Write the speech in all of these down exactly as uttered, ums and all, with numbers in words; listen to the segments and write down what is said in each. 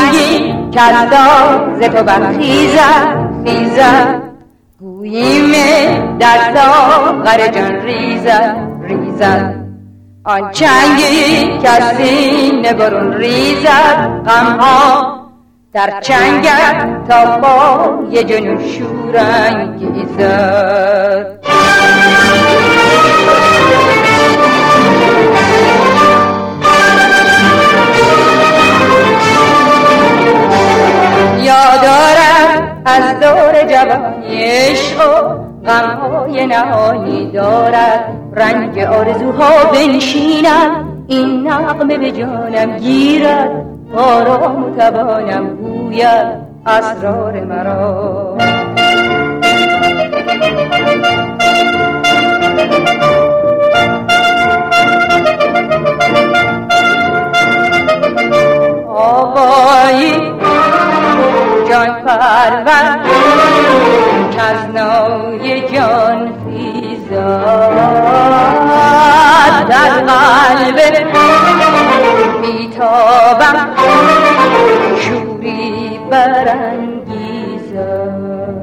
چنگی کرداز تو برخیزد خیزد گوییم در ساغر جان ریزد ریزد آن چنگی کسینه برون ریزد غمها در چنگت تا پای جنون شورانگیزد یادارد از دور جوانی عشق و غمهای نهانی دارد رنگ آرزوها بنشیند این نغمه به جانم گیرد آرام و توانم گوید اسرار مرا آوایی جان پرور کز نای جان خیزد در قلب بیتابم شوری برانگیزد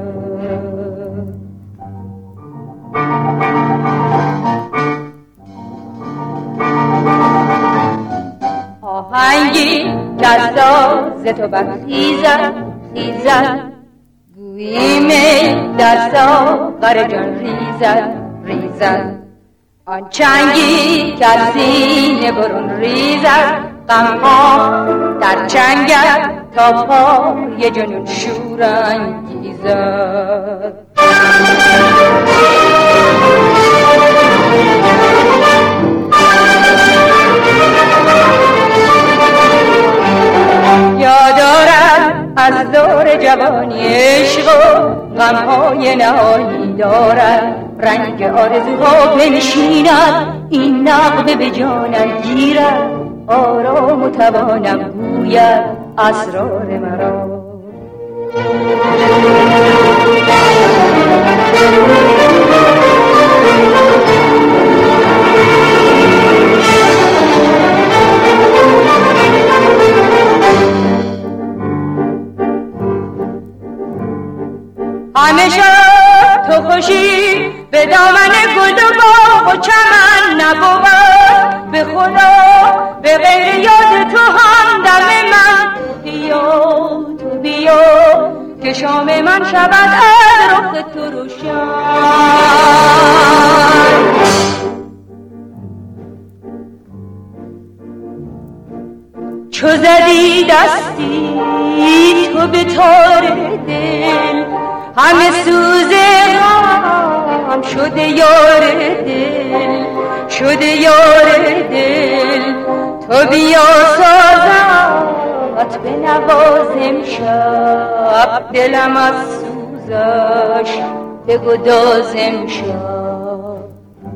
آهنگی کرداز تو برخیزد خیزد گوییم در ساغر جان ریزد ریزد آن چنگی کسینه برون ریزد غمها در چنگت تا پای جنون شورانگیزد یادارد از دور جوانی عشق و غمهای نهانی دارد رنگ آرزوها بنشیند این نغمه به جانم گیرد آرام و توانم گوید اسرار مرا همیشه تو خوشی به دامن گل و باغ و چمن نبود به خدا به غیر یاد تو هم دم من بیا تو بیا که شام من شود از رخ تو روشن چو زدی دستی تو به تار دل همه سوز غم شده یار دل شده یار دل تو بیا سازت به نوازم شب دلم از سوزش بگدازم شب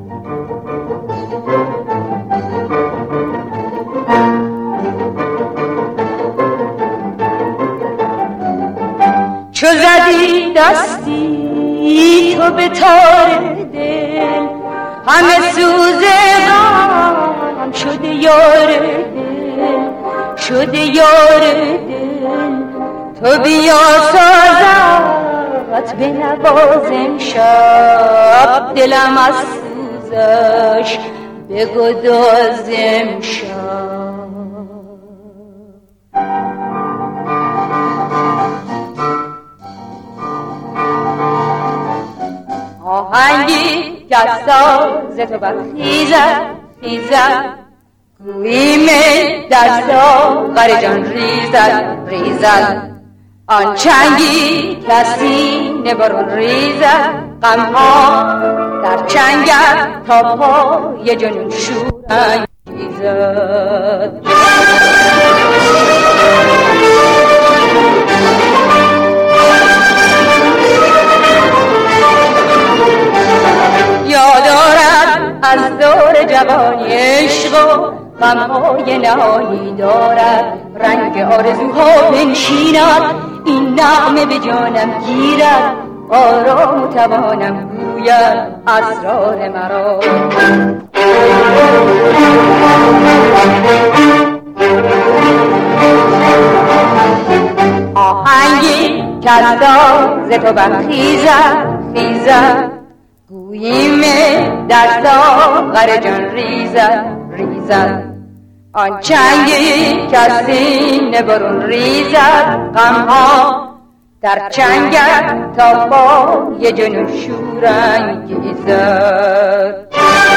چو زدی دستی تو به تار دل همه سوز غم شده یار دل شده یار دل تو بیا سازت به نوازم شب دلم از سوزش بگدازم شب آهنگی کرداز تو برخیزد خیزد گوییم در ساغر جان ریزد ریزد آن چنگی کسینه برون ریزد غمها در چنگت تا پای جنون شورانگیزد یادارد از دور جوانی عشق و غمهای نهانی دارد رنگ آرزوها بنشیند این نغمه به جانم گیرد آرام و توانم گوید اسرار مرا دستا ز تو برخیزد خیزد گوییم دستا غر جان ریزد ریزد آن چنگی کسی نبرون ریزد غمها در چنگت تا با یه جنون شورانگیزد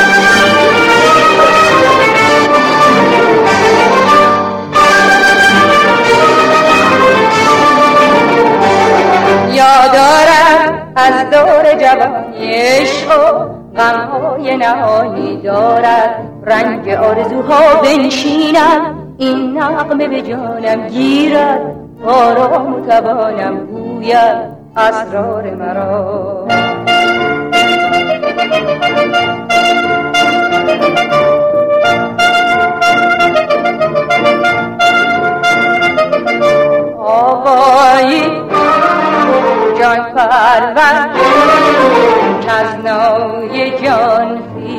یادارد از دور جوانی عشق و غمهای نهانی دارد رنگ آرزوها بنشیند این نغمه به جانم گیرد آرام و توانم گوید اسرار مرا آوایی جان پرور از نای جان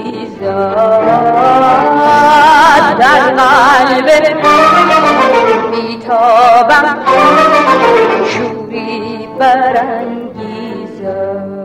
خیزد در قلب بیتابم شوری برانگیزد